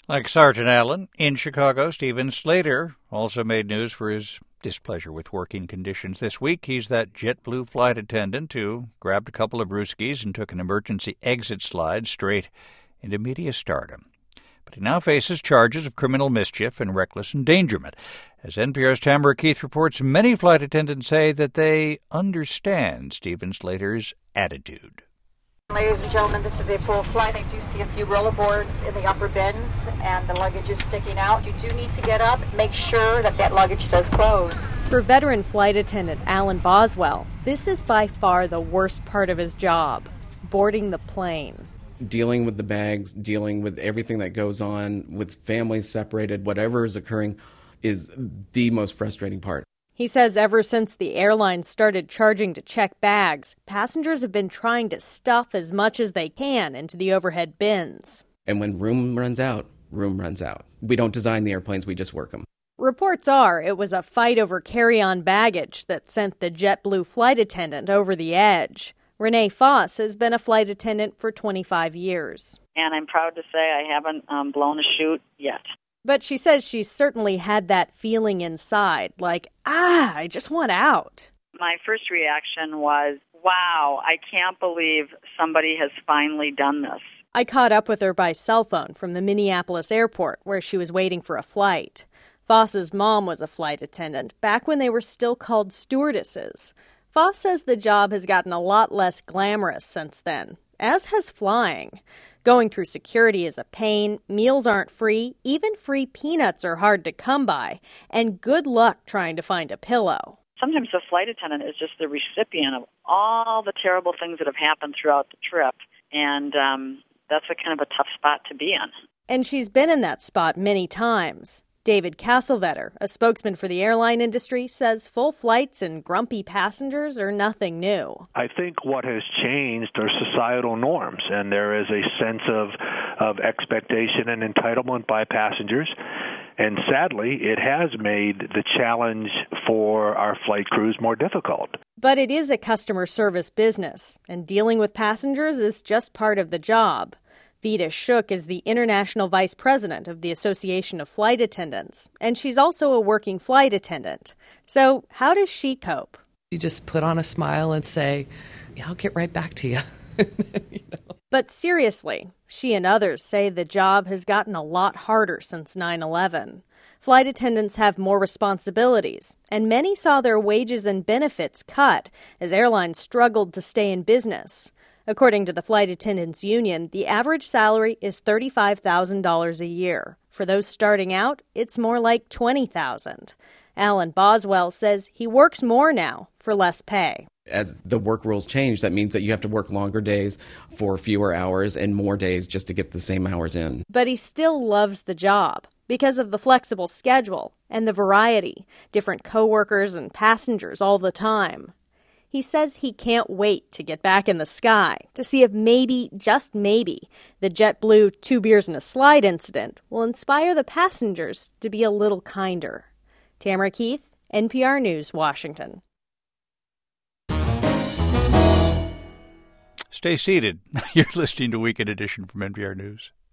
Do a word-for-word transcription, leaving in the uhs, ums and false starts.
Like Sergeant Allen, in Chicago, Steven Slater also made news for his displeasure with working conditions this week. He's that JetBlue flight attendant who grabbed a couple of brewskis and took an emergency exit slide straight into media stardom. But he now faces charges of criminal mischief and reckless endangerment. As N P R's Tamara Keith reports, many flight attendants say that they understand Steven Slater's attitude. Ladies and gentlemen, this is a full flight. I do see a few rollerboards in the upper bins, and the luggage is sticking out. You do need to get up. Make sure that that luggage does close. For veteran flight attendant Alan Boswell, this is by far the worst part of his job, boarding the plane. Dealing with the bags, dealing with everything that goes on, with families separated, whatever is occurring is the most frustrating part. He says ever since the airline started charging to check bags, passengers have been trying to stuff as much as they can into the overhead bins. And when room runs out, room runs out. We don't design the airplanes, we just work them. Reports are it was a fight over carry-on baggage that sent the JetBlue flight attendant over the edge. Renee Foss has been a flight attendant for twenty-five years. And I'm proud to say I haven't um, blown a chute yet. But she says she's certainly had that feeling inside, like, ah, I just want out. My first reaction was, wow, I can't believe somebody has finally done this. I caught up with her by cell phone from the Minneapolis airport, where she was waiting for a flight. Foss's mom was a flight attendant, back when they were still called stewardesses. Foss says the job has gotten a lot less glamorous since then, as has flying. Going through security is a pain, meals aren't free, even free peanuts are hard to come by, and good luck trying to find a pillow. Sometimes the flight attendant is just the recipient of all the terrible things that have happened throughout the trip, and um, that's a kind of a tough spot to be in. And she's been in that spot many times. David Castlevetter, a spokesman for the airline industry, says full flights and grumpy passengers are nothing new. I think what has changed are societal norms, and there is a sense of, of expectation and entitlement by passengers. And sadly, it has made the challenge for our flight crews more difficult. But it is a customer service business, and dealing with passengers is just part of the job. Vita Shook is the international vice president of the Association of Flight Attendants, and she's also a working flight attendant. So how does she cope? You just put on a smile and say, yeah, I'll get right back to you. you know? But seriously, she and others say the job has gotten a lot harder since nine eleven. Flight attendants have more responsibilities, and many saw their wages and benefits cut as airlines struggled to stay in business. According to the Flight Attendants Union, the average salary is thirty-five thousand dollars a year. For those starting out, it's more like twenty thousand dollars. Alan Boswell says he works more now for less pay. As the work rules change, that means that you have to work longer days for fewer hours and more days just to get the same hours in. But he still loves the job because of the flexible schedule and the variety, different coworkers and passengers all the time. He says he can't wait to get back in the sky to see if maybe, just maybe, the JetBlue two beers and a slide incident will inspire the passengers to be a little kinder. Tamara Keith, N P R News, Washington. Stay seated. You're listening to Weekend Edition from N P R News.